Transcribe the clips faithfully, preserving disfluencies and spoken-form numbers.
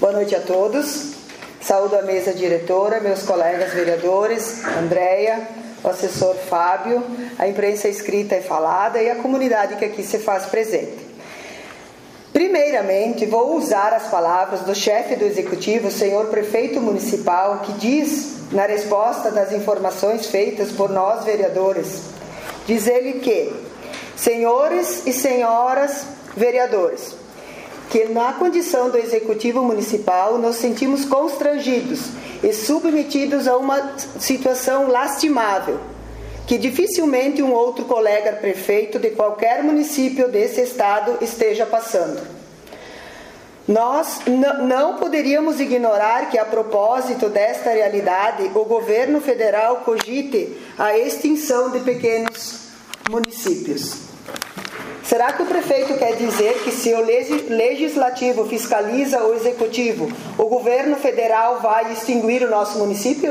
Boa noite a todos. Saúdo a mesa diretora, meus colegas vereadores, Andréia, o assessor Fábio, a imprensa escrita e falada e a comunidade que aqui se faz presente. Primeiramente, vou usar as palavras do chefe do Executivo, senhor Prefeito Municipal, que diz, na resposta das informações feitas por nós vereadores, diz ele que, senhores e senhoras vereadores, que na condição do Executivo Municipal nos sentimos constrangidos e submetidos a uma situação lastimável, que dificilmente um outro colega prefeito de qualquer município desse estado esteja passando. Nós não poderíamos ignorar que, a propósito desta realidade, o governo federal cogite a extinção de pequenos municípios. Será que o prefeito quer dizer que, se o legislativo fiscaliza o executivo, o governo federal vai extinguir o nosso município?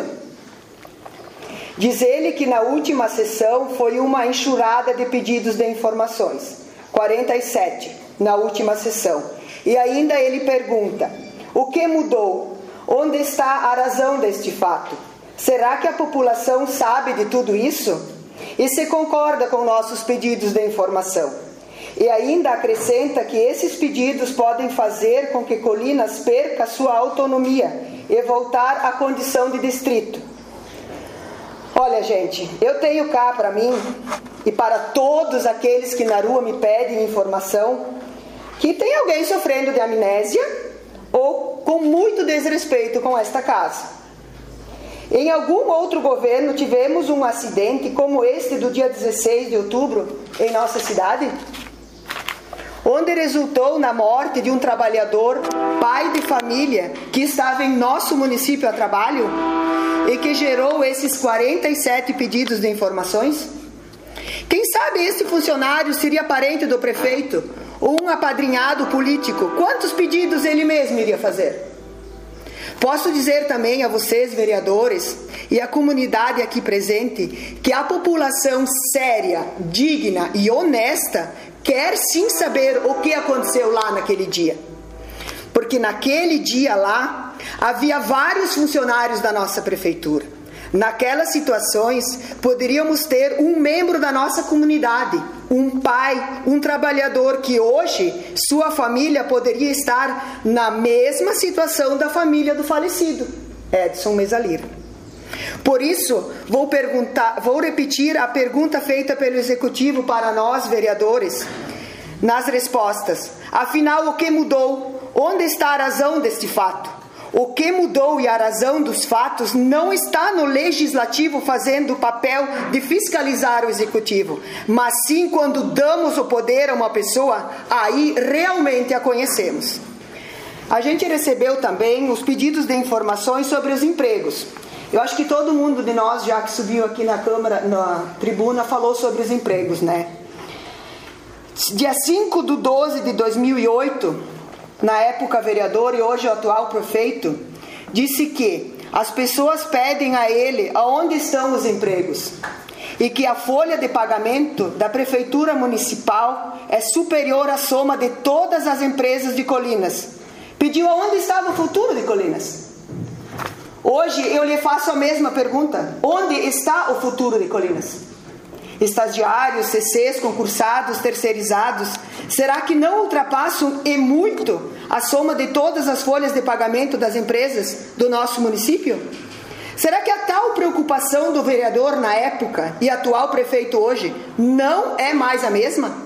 Diz ele que na última sessão foi uma enxurrada de pedidos de informações, quarenta e sete na última sessão. E ainda ele pergunta: o que mudou? Onde está a razão deste fato? Será que a população sabe de tudo isso? E se concorda com nossos pedidos de informação? E ainda acrescenta que esses pedidos podem fazer com que Colinas perca sua autonomia e voltar à condição de distrito. Olha, gente, eu tenho cá para mim e para todos aqueles que na rua me pedem informação que tem alguém sofrendo de amnésia ou com muito desrespeito com esta casa. Em algum outro governo tivemos um acidente como este do dia dezesseis de outubro em nossa cidade, onde resultou na morte de um trabalhador, pai de família, que estava em nosso município a trabalho e que gerou esses quarenta e sete pedidos de informações? Quem sabe este funcionário seria parente do prefeito ou um apadrinhado político? Quantos pedidos ele mesmo iria fazer? Posso dizer também a vocês, vereadores, e a comunidade aqui presente, que a população séria, digna e honesta quer sim saber o que aconteceu lá naquele dia. Porque naquele dia lá, havia vários funcionários da nossa prefeitura. Naquelas situações, poderíamos ter um membro da nossa comunidade, um pai, um trabalhador que hoje, sua família poderia estar na mesma situação da família do falecido, Edson Mesalira. Por isso, vou, perguntar, vou repetir a pergunta feita pelo Executivo para nós, vereadores, nas respostas. Afinal, o que mudou? Onde está a razão deste fato? O que mudou e a razão dos fatos não está no Legislativo fazendo o papel de fiscalizar o Executivo, mas sim quando damos o poder a uma pessoa, aí realmente a conhecemos. A gente recebeu também os pedidos de informações sobre os empregos. Eu acho que todo mundo de nós, já que subiu aqui na Câmara, na tribuna, falou sobre os empregos, né? Dia cinco de doze de dois mil e oito, na época vereador e hoje o atual prefeito, disse que as pessoas pedem a ele aonde estão os empregos e que a folha de pagamento da Prefeitura Municipal é superior à soma de todas as empresas de Colinas. Pediu aonde estava o futuro de Colinas. Hoje eu lhe faço a mesma pergunta. Onde está o futuro de Colinas? Estagiários, C Cs, concursados, terceirizados, será que não ultrapassam e muito a soma de todas as folhas de pagamento das empresas do nosso município? Será que a tal preocupação do vereador na época e atual prefeito hoje não é mais a mesma?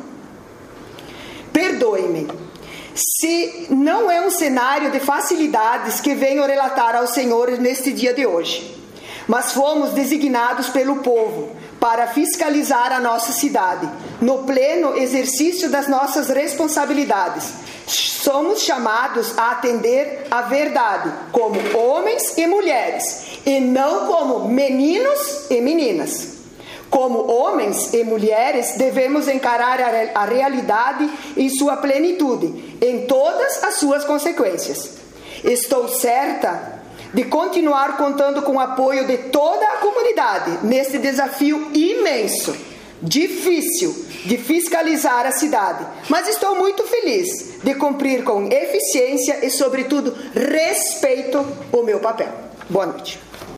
Perdoe-me, se não é um cenário de facilidades que venho relatar aos senhores neste dia de hoje, mas fomos designados pelo povo para fiscalizar a nossa cidade, no pleno exercício das nossas responsabilidades. Somos chamados a atender a verdade, como homens e mulheres, e não como meninos e meninas. Como homens e mulheres, devemos encarar a realidade em sua plenitude, em todas as suas consequências. Estou certa de continuar contando com o apoio de toda a comunidade neste desafio imenso difícil de fiscalizar a cidade, mas estou muito feliz de cumprir com eficiência e, sobretudo, respeito o meu papel. Boa noite.